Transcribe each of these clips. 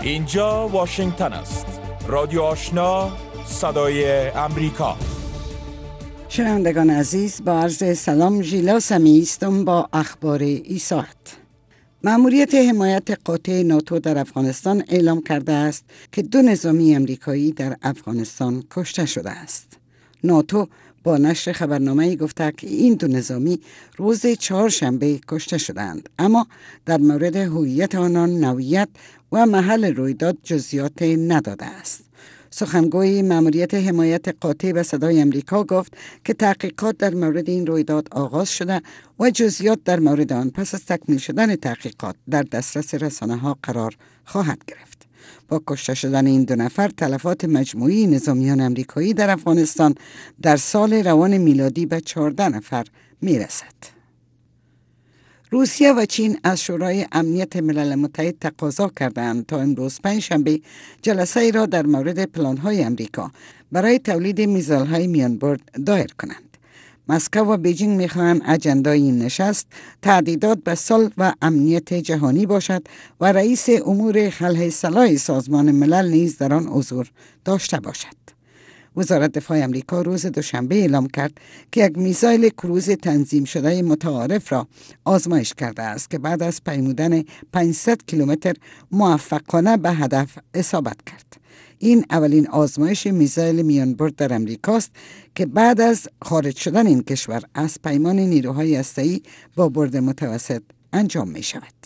اینجا واشنگتن است. رادیو آشنا، صدای امریکا. شنوندگان عزیز، با عرض سلام، ژیلا سمی هستم با اخبار این ساعت. مأموریت حمایت قاطع ناتو در افغانستان اعلام کرده است که 2 نظامی امریکایی در افغانستان کشته شده است. ناتو با نشر خبرنامه‌ای گفته که این 2 نظامی روز چهارشنبه کشته شدند، اما در مورد هویت آنان، نوعیت و محل رویداد جزئیات نداده است. سخنگوی مأموریت حمایت قاطع به صدای امریکا گفت که تحقیقات در مورد این رویداد آغاز شده و جزئیات در مورد آن پس از تکمیل شدن تحقیقات در دسترس رسانه‌ها قرار خواهد گرفت. با کشته شدن این 2 نفر، تلفات مجموعی نظامیان امریکایی در افغانستان در سال روان میلادی به 14 نفر میرسد. روسیه و چین از شورای امنیت ملل متحد تقاضا کردند تا امروز پنجشنبه جلسه ای را در مورد پلان‌های امریکا برای تولید میزایل‌های میانبرد دایر کنند. مسکو و بیجینگ می‌خواهند اجندای این نشست تهدیدات به صلح و امنیت جهانی باشد و رئیس امور خلع سلاح سازمان ملل نیز در آن حضور داشته باشد. وزارت دفاع امریکا روز دوشنبه اعلام کرد که یک میزایل کروز تنظیم شده متعارف را آزمایش کرده است که بعد از پیمودن 500 کیلومتر موفقانه به هدف اصابت کرد. این اولین آزمایش میزایل میانبرد در امریکاست که بعد از خارج شدن این کشور از پیمان نیروهای هسته‌ای با برد متوسط انجام می شود.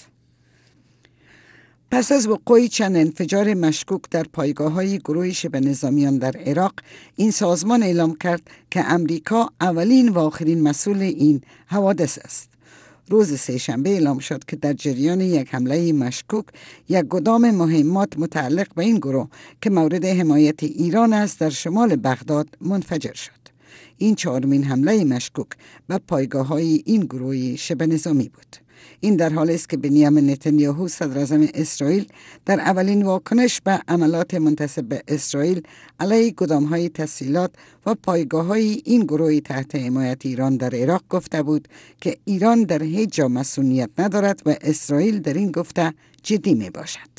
پس از وقوع چند انفجار مشکوک در پایگاه‌های گروه شبه نظامیان در عراق، این سازمان اعلام کرد که امریکا اولین و آخرین مسئول این حوادث است. روز سه‌شنبه اعلام شد که در جریان یک حمله مشکوک، یک گدام مهمات متعلق به این گروه که مورد حمایت ایران است در شمال بغداد منفجر شد. این 4مین حمله مشکوک به پایگاه‌های این گروه شبه نظامی بود. این در حالی است که بنیامین نتانیاهو صدراعظم اسرائیل در اولین واکنش به حملات منتسب به اسرائیل علیه گدام‌های تسهیلات و پایگاه‌های این گروه تحت حمایت ایران در عراق گفته بود که ایران در هیچ جا مسئولیت ندارد و اسرائیل در این گفته جدی می باشد.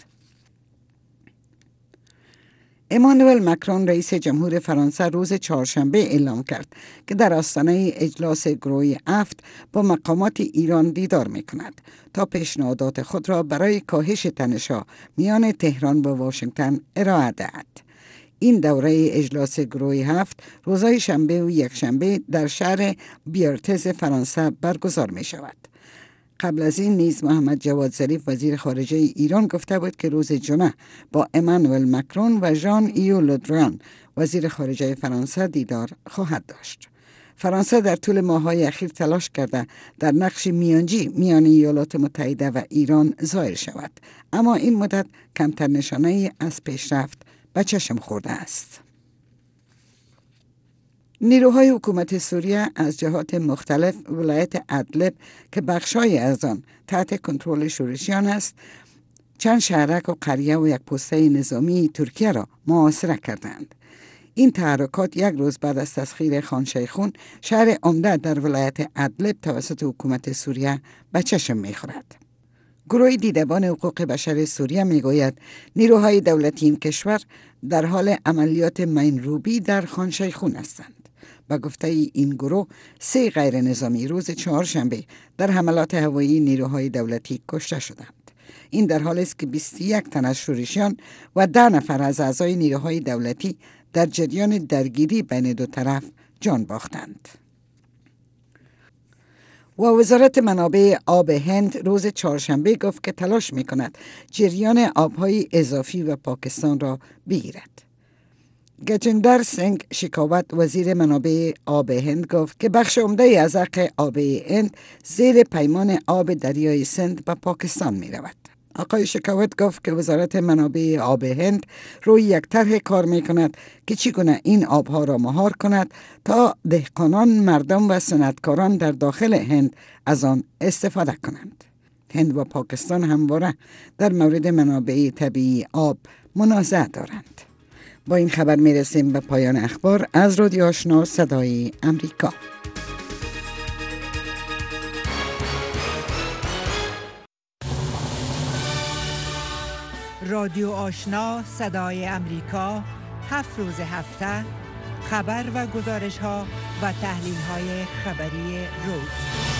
امانوئل مکرون رئیس جمهور فرانسه روز چهارشنبه اعلام کرد که در آستانه اجلاس گروه 7 با مقامات ایران دیدار می کند تا پیشنهادات خود را برای کاهش تنش‌ها میان تهران و واشنگتن ارائه دهد. این دوره اجلاس گروه 7 روزهای شنبه و یکشنبه در شهر بیارتز فرانسه برگزار می شود. قبل از این نیز محمد جواد ظریف وزیر خارجه ایران گفته بود که روز جمعه با امانوئل مکرون و ژان ایو لودران وزیر خارجه فرانسه دیدار خواهد داشت. فرانسه در طول ماه‌های اخیر تلاش کرده در نقش میانجی میان ایالات متحده و ایران ظاهر شود، اما این مدت کمتر نشانه‌ای از پیشرفت به چشم خورده است. نیروهای حکومت سوریه از جهات مختلف ولایت ادلب که بخشای از آن تحت کنترل شورشیان است، چند شهرک و قریه و یک پسته نظامی ترکیه را محاصره کردند. این تحرکات یک روز بعد از تسخیر خان شیخون، شهر عمده در ولایت ادلب توسط حکومت سوریه به چشم می‌خورد. گروه دیدبان حقوق بشر سوریه میگوید نیروهای دولتی این کشور در حال عملیات مینروبی در خان شیخون هستند. با گفته این گروه 3 غیر نظامی روز چهارشنبه در حملات هوایی نیروهای دولتی کشته شدند. این در حالی است که 21 تن از شورشیان و 10 نفر از اعضای نیروهای دولتی در جریان درگیری بین 2 طرف جان باختند. و وزارت منابع آب هند روز چهارشنبه گفت که تلاش می‌کند جریان آب‌های اضافی و پاکستان را بگیرد. گجندر سنگ شکاوت وزیر منابع آب هند گفت که بخش عمده از حق آب هند زیر پیمان آب دریای سند به پاکستان می رود. آقای شکاوت گفت که وزارت منابع آب هند روی یک طرح کار می کند که چگونه این آبها را مهار کند تا دهقانان، مردم و صنعتکاران در داخل هند از آن استفاده کنند. هند و پاکستان همواره در مورد منابع طبیعی آب منازعه دارند. با این خبر می رسیم به پایان اخبار از رادیو آشنا صدای امریکا. رادیو آشنا صدای امریکا 7 روز هفته خبر و گزارش ها و تحلیل های خبری روز.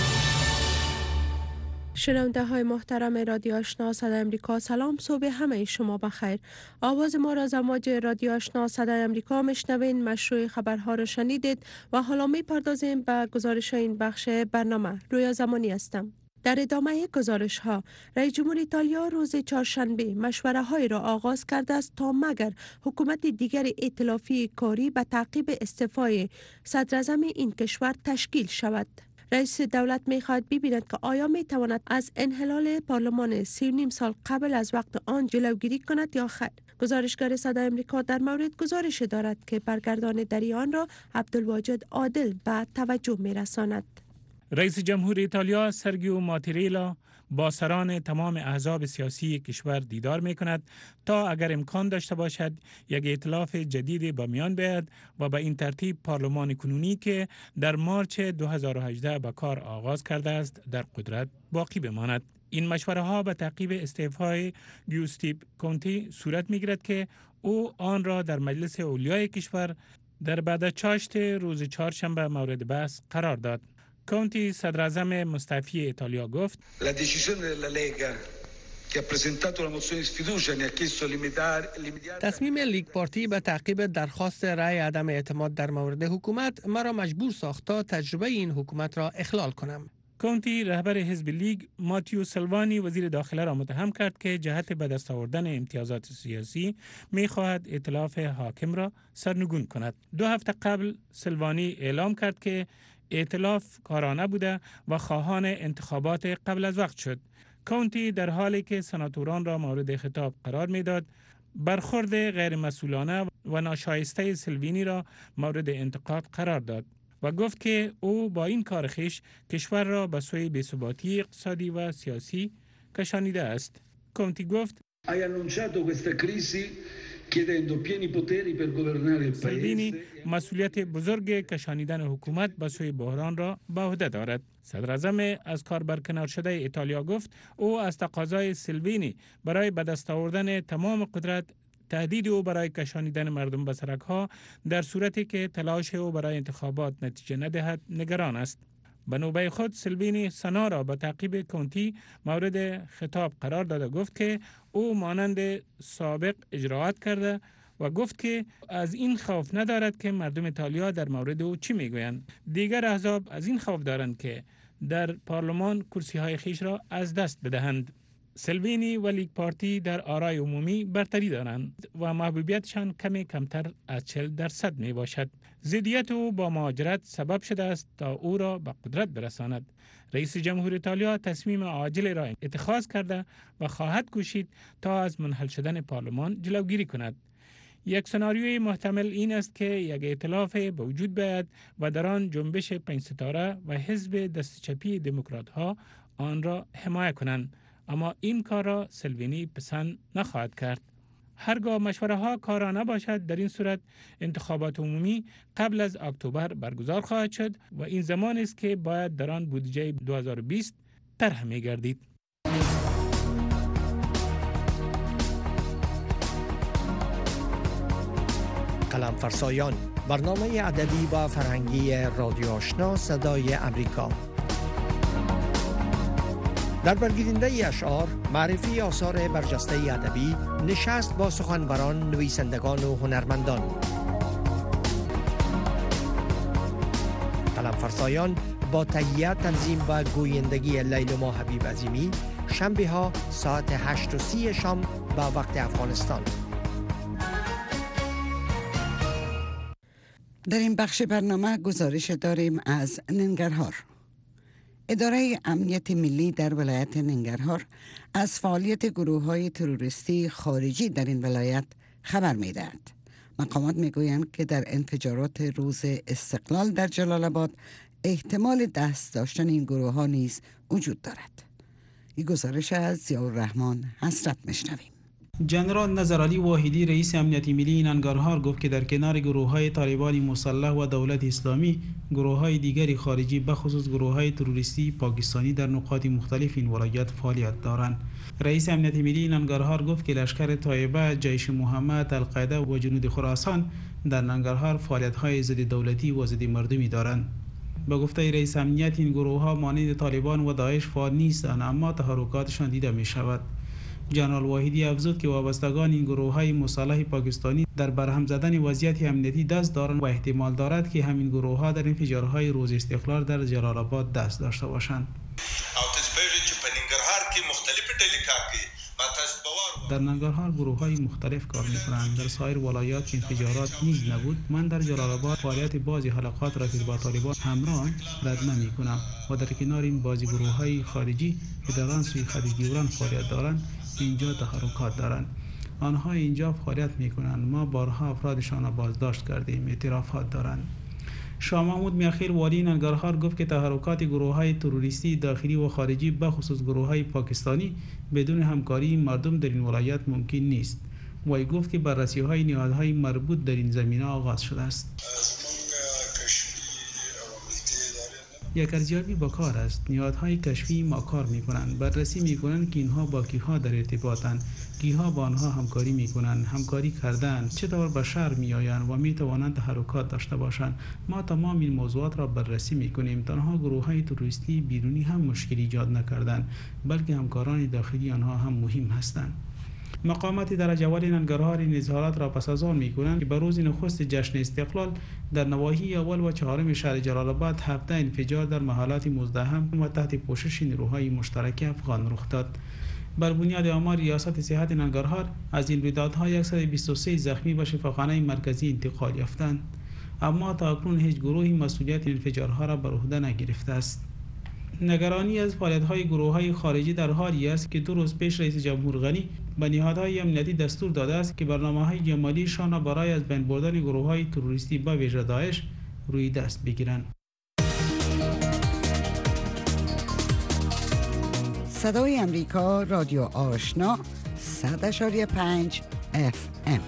شنونده های محترم رادیو آشنا صدای امریکا، سلام، صبح همه شما بخیر. آواز ما را از امواج رادیو آشنا صدای امریکا میشنوین. مشروع خبرها را شنیدید و حالا میپردازیم به گزارش این بخش برنامه. رویا زمانی هستم. در ادامه گزارش ها، رئیس جمهور ایتالیا روز چهارشنبه مشوره های را آغاز کرده است تا مگر حکومت دیگر ائتلافی کاری به تعقیب استعفای صدر اعظم این کشور تشکیل شود. رئیس دولت می خواهد ببیند که آیا می تواند از انحلال پارلمان 3.5 سال قبل از وقت آن جلوگیری کند یا خیر. گزارشگر صدای امریکا در مورد گزارش دارد که برگردان دری آن را عبدالواجد عادل به توجه می رساند. رئیس جمهور ایتالیا سرگیو ماتریلا با سران تمام احزاب سیاسی کشور دیدار می کند تا اگر امکان داشته باشد یک ائتلاف جدید به میان بیاید و به این ترتیب پارلمان کنونی که در مارچ 2018 به کار آغاز کرده است در قدرت باقی بماند. این مشوره ها به تعقیب استعفای گیوستیپ کونتی صورت می گیرد که او آن را در مجلس اولیای کشور در بعد چاشت روز چهارشنبه مورد بحث قرار داد. کونتی صدر اعظم مستعفی ایتالیا گفت: La decisione della Lega che ha presentato la mozione di sfiducia ne ha chiesto l'immediata. تصمیم لیگ پارتی به تعقیب درخواست رأی عدم اعتماد در مورد حکومت مرا مجبور ساخت تا تجربه این حکومت را اخلال کنم. کونتی رهبر حزب لیگ ماتیو سلوانی وزیر داخله را متهم کرد که جهت به دست آوردن امتیازات سیاسی می‌خواهد ائتلاف حاکم را سرنگون کند. 2 هفته قبل سلوانی اعلام کرد که ائتلاف کارانه بوده و خواهان انتخابات قبل از وقت شد. کونتی در حالی که سناتوران را مورد خطاب قرار میداد، برخورد غیر مسئولانه و ناشایسته سلوینی را مورد انتقاد قرار داد و گفت که او با این کار خویش کشور را به سوی بی‌ثباتی اقتصادی و سیاسی کشانیده است. کونتی گفت: Hai annunciato questa crisi chiedendo pieni poteri per governare il سلوینی paese. مسئولیت بزرگ کشانیدن حکومت به سوی بحران را به عهده دارد. صدر اعظم از کار برکنار شده ایتالیا گفت او از تقاضای سلوینی برای به دست آوردن تمام قدرت، تهدید او برای کشانیدن مردم به سرک‌ها در صورتی که تلاش او برای انتخابات نتیجه ندهد نگران است. به نوبه خود سلوینی سنا را به تعقیب کونتی مورد خطاب قرار داده گفت که او مانند سابق اجراعات کرده و گفت که از این خوف ندارد که مردم ایتالیا در مورد او چی میگویند. دیگر احزاب از این خوف دارند که در پارلمان کرسی های خیش را از دست بدهند. سلوینی و لیگ پارتی در آرای عمومی برتری دارند و محبوبیتشان کمی کمتر از 40% می باشد. ضدیت او با مهاجرت سبب شده است تا او را به قدرت برساند. رئیس جمهور ایتالیا تصمیم عاجل را اتخاذ کرده و خواهد کوشید تا از منحل شدن پارلمان جلوگیری کند. یک سناریوی محتمل این است که یک ائتلاف به وجود بیاید و در آن جنبش 5 ستاره و حزب دست چپی دموکرات ها آن را حمایت کنند، اما این کار را سلوینی پسند نخواهد کرد. هرگاه مشوره ها کارانه باشد، در این صورت انتخابات عمومی قبل از اکتبر برگزار خواهد شد و این زمان است که باید در آن بودجه 2020 طرح می‌گردید. قلم فرسایان، برنامه ادبی و فرهنگی رادیو آشنا صدای امریکا. در برگیرنده اشعار، معرفی آثار برجسته ادبی، نشست با سخنوران، نویسندگان و هنرمندان. قلم فرسایان با تهیه، تنظیم و گویندگی لیلما حبیب عظیمی، شنبه ها ساعت 8:30 شام به وقت افغانستان. در این بخش برنامه گزارش داریم از ننگرهار. اداره امنیت ملی در ولایت ننگرهار از فعالیت گروه‌های تروریستی خارجی در این ولایت خبر می‌دهد. مقامات می‌گویند که در انفجارات روز استقلال در جلال آباد احتمال دست داشتن این گروه‌ها نیز وجود دارد. این گزارش از ضیاءالرحمن حسرت میشنویم. جنرال نظرعلی واحدی رئیس امنیت ملی ننگرهار گفت که در کنار گروه‌های طالبان مسلح و دولت اسلامی، گروه‌های دیگری خارجی بخصوص گروه‌های تروریستی پاکستانی در نقاط مختلف این ولایت فعالیت دارند. رئیس امنیت ملی ننگرهار گفت که لشکر طایبه، جیش محمد، القاعده و جنود خراسان در ننگرهار فعالیت‌های ضد دولتی و ضد مردمی دارند. به گفته رئیس امنیت این گروه‌ها مانند طالبان و داعش فعال نیستند، اما تحرکاتشان دیده می‌شود. جنرال واحدی افزود که وابستگان این گروه‌های مسلح پاکستانی در برهم زدن وضعیت امنیتی دست دارند و احتمال دارد که همین گروه‌ها در انفجارهای روز استقلال در جلال آباد دست داشته باشند. در ننگرهار گروه‌های مختلف کار می‌کنند. در سایر ولایات انفجارات نیز نبود. من در جلال آباد فعالیت بعضی حلقات را که با طالبان همراه رد نمی‌کنم و در کنار این بعضی گروه‌های خارجی که در آن سوی خط گیوران فعالیت دارند، اینجا تحرکات دارند. آنها اینجا فعالیت می‌کنند. ما بارها افرادشان را بازداشت کردیم. اعترافات دارند. شاه محمود میاخیل والی ننگرهار گفت که تحرکات گروه‌های تروریستی داخلی و خارجی بخصوص گروه‌های پاکستانی بدون همکاری مردم در این ولایت ممکن نیست. وی گفت که بررسی‌های نهادهای مربوط در این زمینه آغاز شده است. یک ارزیابی با کار است. نهادهای کشفی ما کار می‌کنند، بررسی می‌کنند که اینها با کیها در ارتباطند، کیها با آنها همکاری می‌کنند، همکاری کردند، چطور به شهر می‌آیند و می‌توانند تحرکات داشته باشند. ما تمام این موضوعات را بررسی می‌کنیم. تنها گروه‌های تروریستی بیرونی هم مشکلی ایجاد نکردند، بلکه همکاران داخلی آنها هم مهم هستند. مقامات درجه اول ننگرهار این اظهارات را پس از آن می‌کنند که به روز نخست جشن استقلال در نواحی اول و چهارم شهر جلال آباد 17 انفجار در محلات مزدحم و تحت پوشش نیروهای مشترک افغان رخ داد. بر بنیاد آمار ریاست صحت ننگرهار از این رویدادها 123 زخمی به شفاخانه مرکزی انتقال یافتند، اما تا اکنون هیچ گروهی مسئولیت انفجارها را بر عهده نگرفته است. نگرانی از فعالیت‌های گروه‌های خارجی در حالی است که 2 روز پیش رئیس جمهور غنی به نهادهای امنیتی دستور داده است که برنامه‌های جمالیشان برای از بین بردن گروه‌های تروریستی به ویژه داعش روی دست بگیرند. صدای امریکا، رادیو آشنا، 100.5 FM.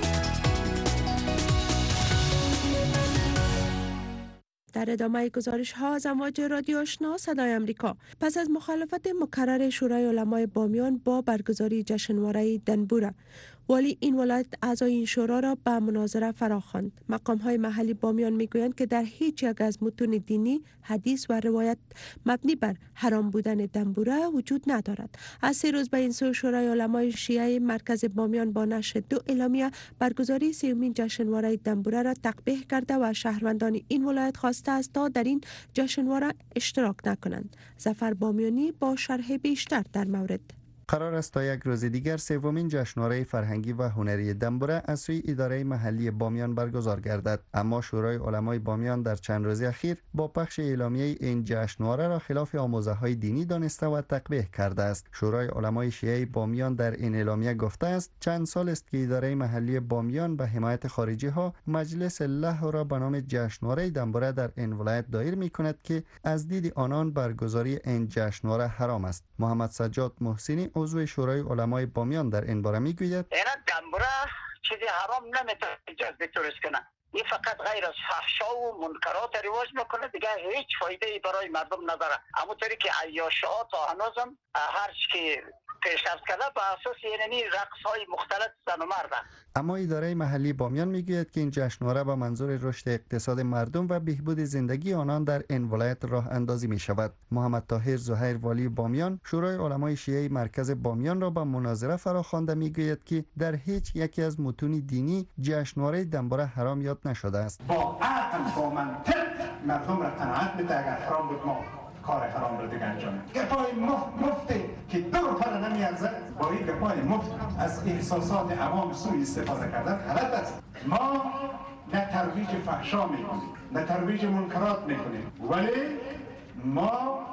در ادامه گزارش ها از امواج رادیو آشنا صدای امریکا، پس از مخالفت مکرر شورای علمای بامیان با برگزاری جشنواره دنبوره، والی این ولایت اعضای این شورا را به مناظره فراخواند. مقام های محلی بامیان میگویند که در هیچ یک از متون دینی، حدیث و روایت مبنی بر حرام بودن دنبوره وجود ندارد. از 3 روز به این سو شورای علمای شیعه مرکز بامیان با نشر 2 اعلامیه برگزاری 3مین جشنواره دنبوره را تقبیح کرده و شهروندان این ولایت خواسته است تا در این جشنواره اشتراک نکنند. ظفر بامیانی با شرح بیشتر در مورد. قرار است تا یک روز دیگر 3مین جشنواره فرهنگی و هنری دنبوره از سوی اداره محلی بامیان برگزار گردد، اما شورای علمای بامیان در چند روز اخیر با پخش اعلامیه این جشنواره را خلاف آموزه‌های دینی دانسته و تقبیح کرده است. شورای علمای شیعه بامیان در این اعلامیه گفته است چند سال است که اداره محلی بامیان به حمایت خارجی ها مجلس له را به نام جشنواره دنبوره در این ولایت دایر می‌کند که از دید آنان برگزاری این جشنواره حرام است. محمد سجاد محسنی عضو شورای علمای بامیان در این باره میگوید اینا دنبوره چیزی حرام نمیتونه جذب توریست کنه. این فقط غیر از فحشا و منکرات رواج میکنه، دیگه هیچ فایده ای برای مردم نداره. همونطوری که عیاش‌ها تا هنوزم هر چی پیشرفت کرده به اساس یعنی رقص‌های مختلف زن و مرد. اما اداره محلی بامیان میگوید که این جشنواره با منظور رشد اقتصاد مردم و بهبود زندگی آنان در این ولایت راه اندازی می شود. محمد طاهر زهیر والی بامیان شورای علمای شیعه مرکز بامیان را به مناظره فراخوانده میگوید که در هیچ یکی از متون دینی جشنواره دنبوره حرام یاد نشده است. با عقل با منطق مردم را قناعت بده، اگر حرام بود ما کار حرام را دیگه انجام. گپای مفتی که 2 روپیه نمیارزه با این گپای مفت از احساسات عوام سوء استفاده کردن غلط است. ما نه ترویج فحشا میکنیم نه ترویج منکرات میکنیم، ولی ما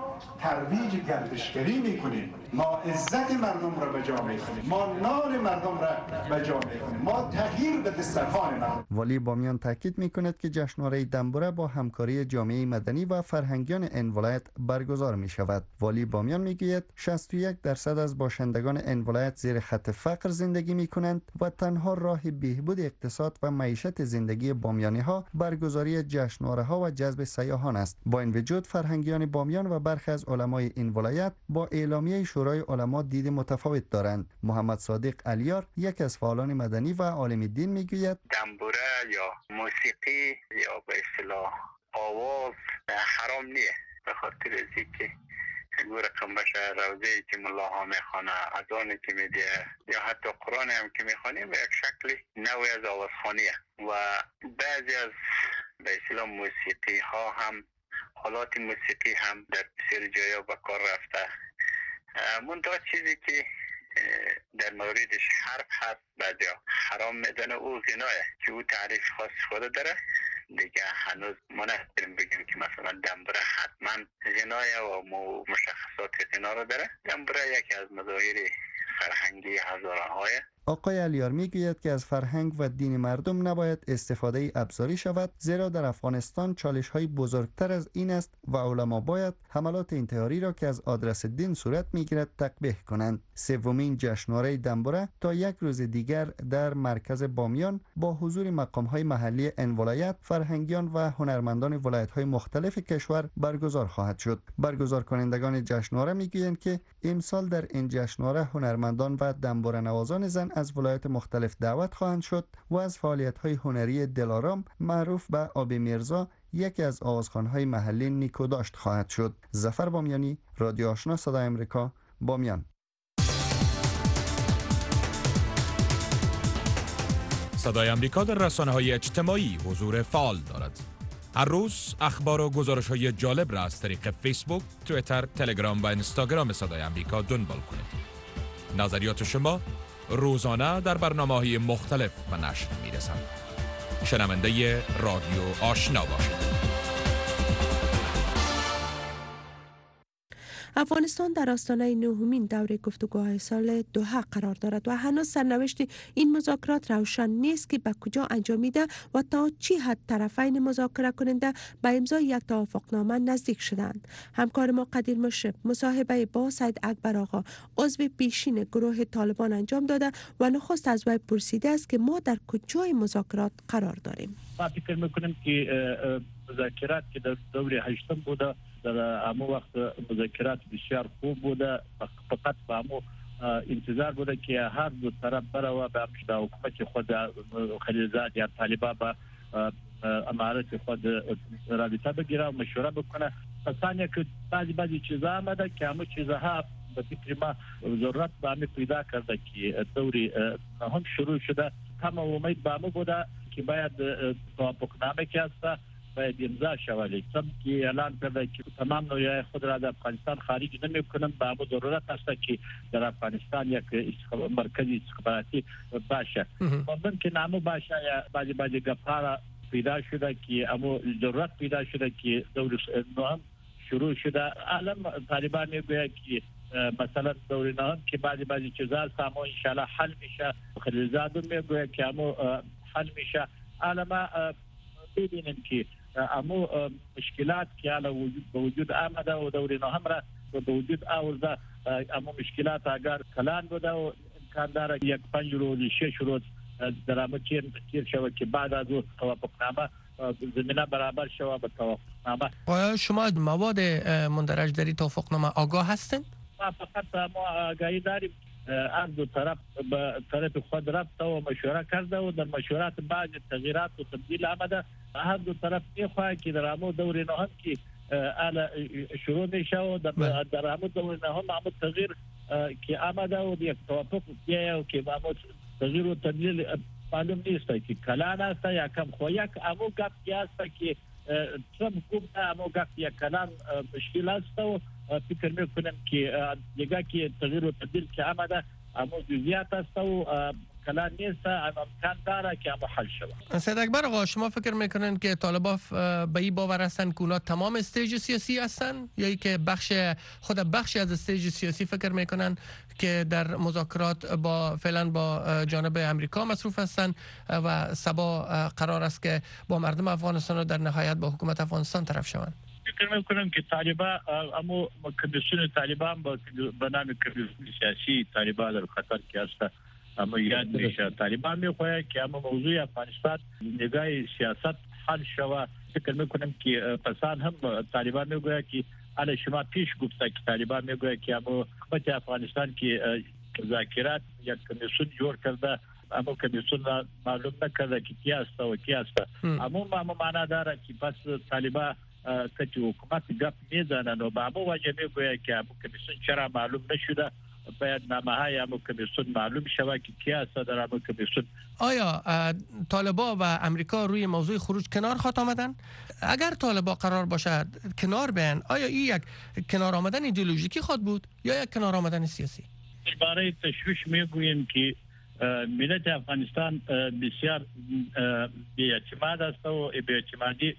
ترویج گردشگری میکنیم، ما عزت مردم را به جا میکنیم، ما نان مردم را به جا میکنیم، ما تغییر به دسترخوان مردم. والی بامیان تاکید میکند که جشنواره دنبوره با همکاری جامعه مدنی و فرهنگیان این ولایت برگزار می شود. والی بامیان میگوید 61% از باشندگان این ولایت زیر خط فقر زندگی می کنند و تنها راه بهبود اقتصاد و معیشت زندگی بامیانی ها برگزاری جشنواره ها و جذب سیاحان است. با این وجود فرهنگیان بامیان و برخی از علمای این ولایت با اعلامیه شورای علما دید متفاوت دارند. محمد صادق علیار یک از فعالان مدنی و عالم دین میگوید دنبوره یا موسیقی یا به اصطلاح آواز حرام نیست، به خاطر از اینکه گو رقم بشه روزه که ملاها میخوانه، اذانی که میده یا حتی قرآن هم که میخوانیم به یک شکل نوعی از آوازخوانیه و بعضی از به اصطلاح موسیقی ها هم حالات موسیقی هم در بسیار جایا به کار رفته. منتها چیزی که در موردش حرف هست بعضی حرام میدنه او غناه که او تعریف خاص خود داره دیگه. هنوز ما نمیتونیم بگیم که مثلا دنبوره حتما غناه و مشخصات غنا رو داره. دنبوره یکی از مظاهر فرهنگی هزاران‌های. آقای علیار میگوید که از فرهنگ و دین مردم نباید استفاده ابزاری شود، زیرا در افغانستان چالش‌های بزرگتر از این است و علما باید حملات انتحاری را که از آدرس دین صورت میگیرد تقبیح کنند. سومین جشنواره دنبوره تا یک روز دیگر در مرکز بامیان با حضور مقام‌های محلی این ولایت، فرهنگیان و هنرمندان ولایت‌های مختلف کشور برگزار خواهد شد. برگزار کنندگان جشنواره میگویند که امسال در این جشنواره هنرمندان و دنبوره نوازان زن از ولایت مختلف دعوت خواهند شد و از فعالیت‌های هنری دلارام معروف به آبی میرزا یکی از آوازخوان‌های محلی نیکوداشت خواهد شد. ظفر بامیانی، رادیو آشنا صدای امریکا، بامیان. صدای امریکا در رسانه‌های اجتماعی حضور فعال دارد. هر روز اخبار و گزارش‌های جالب را از طریق فیسبوک، توییتر، تلگرام و اینستاگرام صدای امریکا دنبال کنید. نظریات شما روزانه در برنامه‌های مختلف و نشر می‌رسند. شنونده رادیو آشنا باشید. افغانستان در آستانه نهمین دوره گفتگوهای سال دوحه قرار دارد و هنوز سرنوشت این مذاکرات روشن نیست که به کجا انجامیده و تا چی حد طرفین مذاکره کننده به امضای یک توافقنامه نزدیک شدند. همکار ما قدیر مشرف مصاحبه با سید اکبر آقا عضو پیشین گروه طالبان انجام داده و نخست از وی پرسیده است که ما در کجای مذاکرات قرار داریم. ما فکر میکنیم که مذاکرات که در دوره هشتم بوده در همو وقت مذاکرات بسیار خوب بوده، فقط به همو انتظار بوده که هر دو طرف برای به حکومت خود خلیلزاد یا طالبان به امارت خود رابطه بگیره و مشوره بکنه. ثانیه که بعضی چیزا آمده که همو چیزها به فکر ما ضرورت به همه پیدا کرده که دوری هم شروع شده. تمام امید به همو بوده که باید توافقنامه که هسته باید امضا شود. چون که اعلان کرده که تمام نوعی خود را در افغانستان خارج نمی‌کنند، به همو ضرورت هست که در افغانستان یک مرکزی استخباراتی باشه. ممکن همو باشه یا بعضی گپ‌ها پیدا شده که همو ضرورت پیدا شده که دور نهم شروع شده. الان طالبان میگوید که مثلا دور نهم که بعضی چیزا همو ان شاء الله حل میشه. خلیلزاد میگوید که همو حل میشه. الان ما ببینیم که همو مشکلات که الان به وجود آمده و دور نهم را به وجود آورده، همو مشکلات اگر کلان بوده و امکان داره یک 5 روز 6 روز در همو تیر شود که بعد از توافقنامه زمینه برابر شود به توافقنامه. آیا شما مواد مندرج در توافقنامه آگاه هستین؟ ما فقط ما آگاهی داریم. از دو طرف به طرف خود رفته و مشوره کرده و در مشورات بعض تغییرات و تبدیل آمده. هر دو طرف میخواهد که در همو دور نهم که شروع میشه و در همو دور نهم همو تغییر که آمده و یک توافق بیایه و که همو تغییر و تبدیل معلوم نیست که کلان است یا کم خویک. همو گفت که است که ترامپ گفت همو گفت یک کلان مشکل است و فکر میکنم که دیگه که تغییر و تبدیل که آمده همو جزئیات است و مشکلات نیست، امکان داره که اما حل شود. سید اکبر آقا، شما فکر میکنن که طالبان به این باور هستن که اونا تمام استیج سیاسی هستن یا ای که بخشی از استیج سیاسی فکر میکنن که در مذاکرات فعلا با جانب امریکا مصروف هستن و سبا قرار است که با مردم افغانستان و در نهایت با حکومت افغانستان طرف شوند؟ فکر میکنم که طالبان اما کمیسیون طالبان به نام کمیسیون سیاسی طالبان در خطر که است، اما یاد میشه طالبان میخواهد که اما موضوع افغانستان نگاه سیاست حل شود. فکر میکنم که پسان هم طالبان میگوید که علی شما پیش گفته که طالبان میگوید که اما حکومت افغانستان که مذاکرات یک کمیسیون جور کرده، اما کمیسیون معلوم نکرده که کی است و کی است. اما معنا داره که پس طالبان که حکومت گپ میزنن و با امو وجه میگوید که امو کمیسیون چرا معلوم نشده، باید نامه‌های امو کمیسیون معلوم شود که کی است در امو کمیسیون. آیا طالبان و امریکا روی موضوع خروج کنار خواهد آمدن؟ اگر طالبان قرار باشد کنار بیان، آیا این یک کنار آمدن ایدئولوژیکی خواهد بود یا یک کنار آمدن سیاسی؟ برای تشویش میگوییم که ملت افغانستان بسیار بی‌اعتماد است و بی‌اعتمادی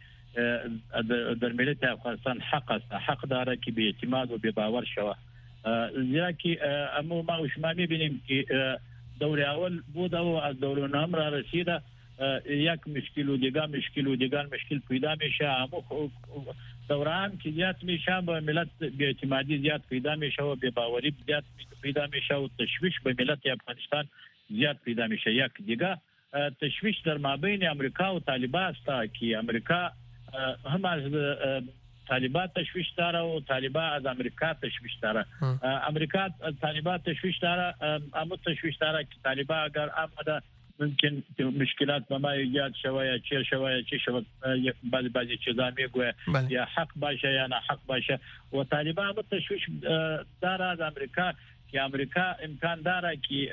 در ملت افغانستان حق است، حق داره که بی‌اعتماد و بی‌باور شود. زیرا که اما ما و شما می‌بینیم که دور اول بود و از دور نهم را رسیده، یک مشکل و دیگر مشکل پیدا میشه. اما دوره هم که زیاد میشه با ملت بی‌اعتمادی زیاد پیدا میشه و بی‌باوری زیاد پیدا میشه و تشویش به ملت افغانستان زیاد پیدا میشه. یک دیگه تشویش در مابین امریکا و طالبان است که امریکا هم از طالبان تشویش داره و طالبان از امریکا تشویش داره. امریکا طالبان تشویش داره، اما تشویش داره که طالبان اگر آمده ممکن مشکلات به ما ایجاد شود یا چه شود بعضی چیزا میگوه یا حق باشه یا نه حق باشه. و طالبان هم تشویش داره از امریکا که امریکا امکان داره که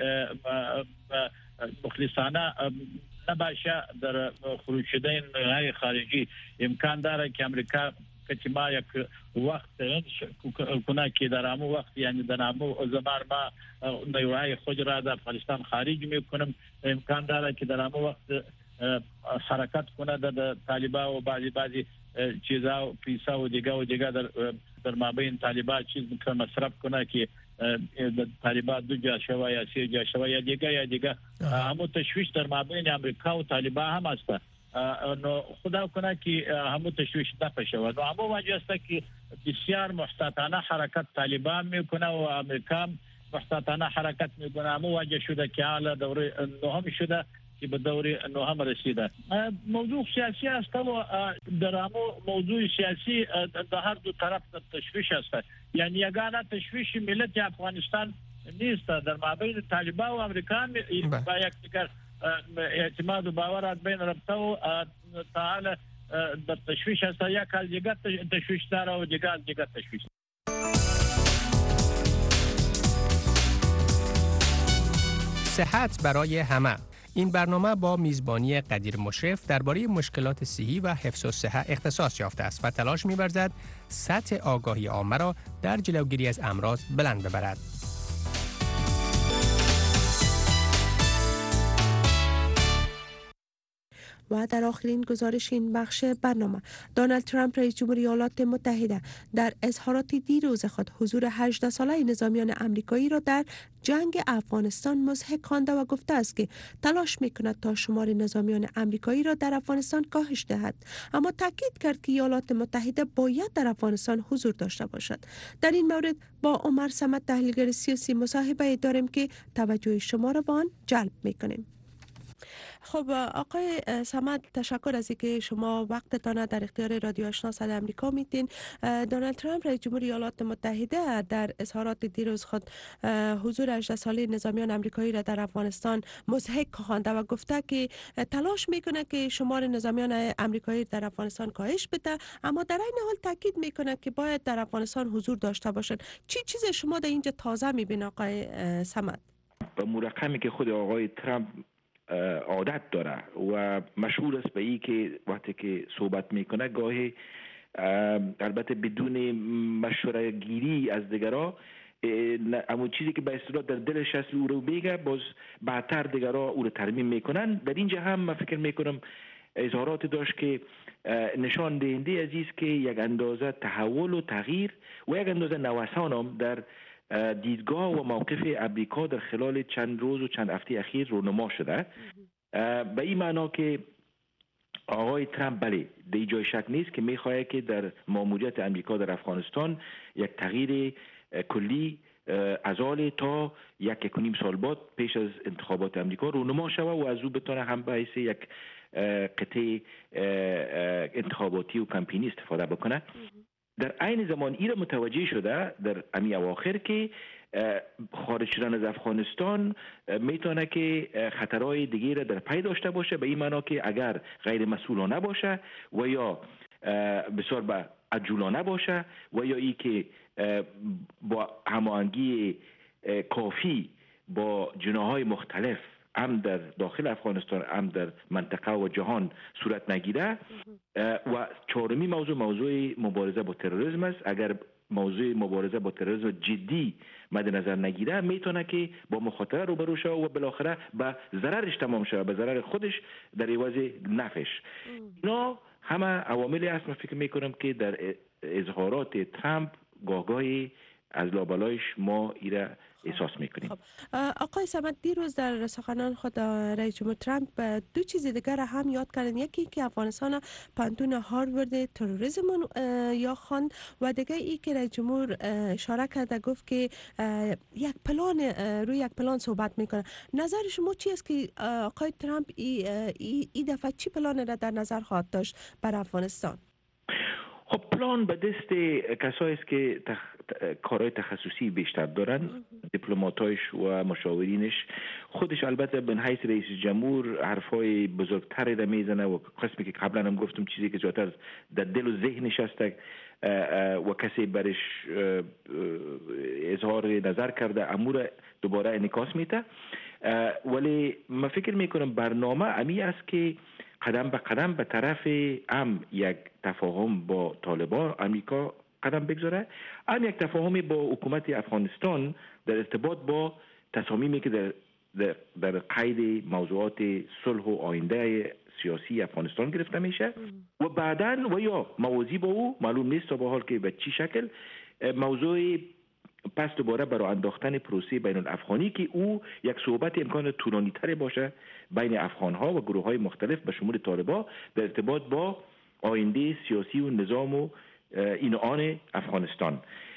مخلصانه نباشه در خروج شدن های خارجی. امکان داره که امریکا کتیما یک وقت کنه که در امو وقت یعنی در امو زمان ما نیروهای خود را در افغانستان خارج میکنم. امکان داره که در امو وقت حرکت کنه در طالبان و بعضی چیزا و پیسا و دیگه در مابین طالبان چیز مصرف کنه که طالبان دو جا شوه یا سه جا شوه یا دیگه. اما تشویش در مابین امریکا و طالبان هم است. نو خدا کنه که همو تشویش نپشه و نو همو وجه است که بسیار محتاطانه حرکت طالبان میکنه و امریکا محتاطانه حرکت میکنه. همو وجه شده که حالا دوره نهم شده که به دوره نهم رسیده. موضوع سیاسی است و در همو موضوع سیاسی در هر دو طرف تشویش است. یعنی یگانه تشویش ملت افغانستان نیست، در مابین طالبان و امریکا با یکدیگر اعتماد و باور از بین رفته و تعالی در تشویش است. یک از دیگر تشویش داره و دیگر از دیگر تشویش. صحت برای همه. این برنامه با میزبانی قدیر مشرف درباره مشکلات صحی و حفظ الصحه اختصاص یافته است و تلاش می‌ورزد سطح آگاهی عامه را در جلوگیری از امراض بلند ببرد. و در آخرین گزارش این بخش برنامه، دونالد ترامپ رئیس جمهوری ایالات متحده در اظهارات دیروز خود حضور 18 ساله نظامیان آمریکایی را در جنگ افغانستان مضحک خوانده و گفته است که تلاش می‌کند تا شمار نظامیان آمریکایی را در افغانستان کاهش دهد، اما تاکید کرد که ایالات متحده باید در افغانستان حضور داشته باشد. در این مورد با عمر صمد تحلیلگر سیاسی مصاحبه داریم که توجه شما را به آن جلب می‌کنیم. خب آقای صمد، تشکر از اینکه شما وقتتان در اختیار رادیو آشنا صدای آمریکا میتین. دونالد ترامپ رئیس جمهوری ایالات متحده در اظهارات دیروز خود حضور 18 ساله نظامیان آمریکایی را در افغانستان مضحک خوانده و گفته که تلاش میکنه که شمار نظامیان آمریکایی در افغانستان کاهش بده، اما در این حال تاکید میکنه که باید در افغانستان حضور داشته باشند. چی چیز شما در اینجا تازه میبینید آقای صمد؟ به مرقمی که خود آقای ترامپ عادت داره و مشهور است به این که وقتی که صحبت میکنه گاهی البته بدون مشوره گیری از دیگران اما چیزی که به اصطلاح در دلش هست او رو بگه، باز بعدتر دیگرها او رو ترمیم میکنن. در اینجا هم من فکر میکنم اظهارات داشت که نشان دهنده عزیز که یک اندازه تحول و تغییر و یک اندازه نوسان هم در دیدگاه و موقف امریکا در خلال چند روز و چند هفته اخیر رونما شده. به این معنا که آقای ترامپ بله در جای شک نیست که میخواهد که در ماموریت امریکا در افغانستان یک تغییر کلی از حال تا 1.5 سال بعد پیش از انتخابات امریکا رونما شود و از او بتونه هم به حیث یک قطعه انتخاباتی و کمپینی استفاده بکنه. در عین زمان این متوجه شده در امی اواخر که خارج شدن از افغانستان میتونه که خطرهای دیگه را در پی داشته باشه، به این معنا که اگر غیر مسئولانه باشه و یا بسیار به عجولانه باشه و یا ای که با هماهنگی کافی با جناحهای مختلف هم در داخل افغانستان هم در منطقه و جهان صورت نگیره. و چهارمی موضوع مبارزه با تروریسم است. اگر موضوع مبارزه با تروریسم جدی مد نظر نگیره میتونه که با مخاطره روبرو شه و بالاخره به ضررش تمام شه، به ضرر خودش در عوض نفعش. اینا همه عواملی است من فکر میکنم که در اظهارات ترامپ گاهی از لابلایش ما ایره احساس میکنیم. آقای صمد، دیروز در سخنان خود رئیس جمهور ترامپ دو چیز دیگر هم یاد کردن. یکی که افغانستان پانتون هاروارد تروریسم یا خواند و دیگه ای که رئیس جمهور اشاره کرده گفت که روی یک پلان صحبت میکنه. نظر شما چی است که آقای ترامپ این دفعه چی پلان را در نظر خواهد داشت بر افغانستان؟ خب پلان به دست کسایی است که کارهای تخصصی بیشتر دارن، دیپلماتایش و مشاورینش. خودش البته به حیث رئیس جمهور حرفای بزرگتری را میزنه و قسمی که قبلا هم گفتم چیزی که زیادتر در دل و ذهنش هست و کسی برش اظهار نظر کرده امور دوباره انعکاس میده. ولی من فکر میکنم برنامه امی است که قدم به قدم به طرف یک تفاهم با طالبان امریکا قدم بگذاره، یک تفاهمی با حکومت افغانستان در ارتباط با تصامیمی که در قید موضوعات صلح و آینده سیاسی افغانستان گرفته میشه و بعداً و یا موازی با او معلوم نیست تا به حال که به چی شکل موضوع پس دوباره برای انداختن پروسه بین الافغانی که او یک صحبت امکان طولانی تری باشه بین افغانها و گروه های مختلف به شمول طالبان در ارتباط با آینده سیاسی و نظام و این آن افغانستان.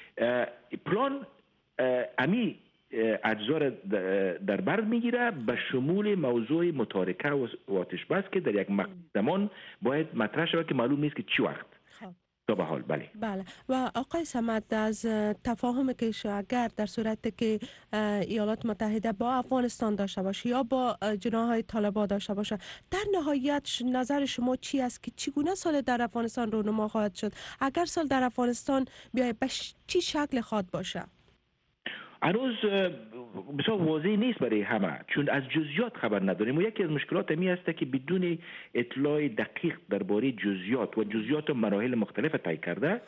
پلان امی اجزا در بر میگیره به شمول موضوع متارکه و آتش بس که در یک زمان باید مطرح شود که معلوم نیست که چی وقت. تا به حال بله. و آقای صمد، از تفاهم که اگر در صورت که ایالات متحده با افغانستان داشته باشه یا با جناحهای طالبان داشته باشه، در نهایت نظر شما چی است که چگونه سال در افغانستان رونما خواهد شد؟ اگر سال در افغانستان بیاید به چی شکل خواهد باشه؟ هنوز بسیار واضح نیست برای همه، چون از جزئیات خبر نداریم و یکی از مشکلات می است که بدون اطلاع دقیق درباره جزئیات و جزئیات و مراحل مختلف طی کرده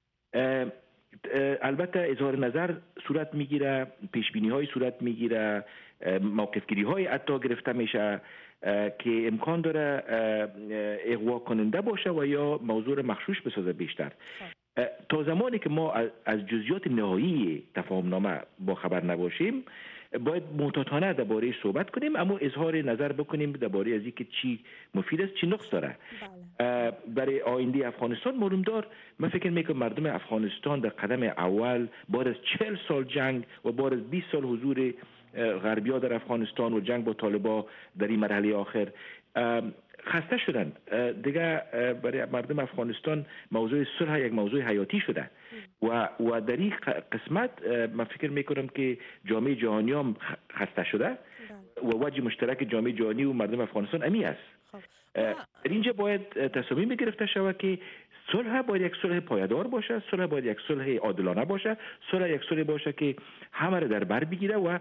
البته اظهار نظر صورت میگیره، پیش بینی های صورت میگیره، موقف گیری های حتی گرفته میشه که امکان داره اغوا کننده باشه و یا موضوع مخشوش بسازه بیشتر. تا زمانی که ما از جزئیات نهایی تفاهم نامه با خبر نباشیم باید محتاطانه درباره صحبت کنیم، اما اظهار نظر بکنیم درباره از اینکه چی مفید است چی نقص داره. برای آینده افغانستان معلومدار من فکر میکنم مردم افغانستان در قدم اول بعد از 40 سال جنگ و بعد از 20 سال حضور غربی‌ها در افغانستان و جنگ با طالبان در این مرحله آخر خسته شدن. دیگه برای مردم افغانستان موضوع صلح یک موضوع حیاتی شده و در این قسمت من فکر میکنم که جامعه جهانی هم خسته شده و وجه مشترک جامعه جهانی و مردم افغانستان امی است. در اینجا باید تصمیم گرفته شود که صلح باید یک صلح پایدار باشه، صلح باید یک صلح عادلانه باشه، صلح یک صلح باشه که همه را در بر بگیره و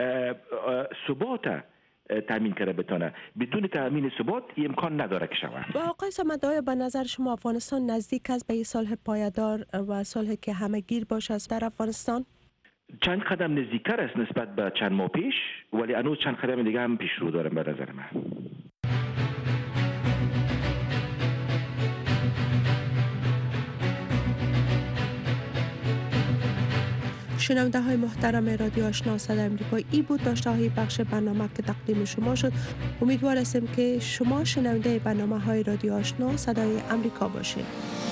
ثبات تامین کرده بتونه. بدون تامین ثبات امکان نداره که شود. با آقای صمد، آیا به نظر شما افغانستان نزدیک است به صلح پایدار و صلح که همه گیر باشه در افغانستان؟ چند قدم نزدیکتر است نسبت به چند ماه پیش، ولی هنوز چند قدم دیگه هم پیش رو دارم به نظر من. شنونده های محترم رادیو آشنا صدای امریکا، ای بود داشته های بخش برنامه که تقدیم شما شد. امیدوار هستیم که شما شنونده برنامه های رادیو آشنا صدای امریکا باشید.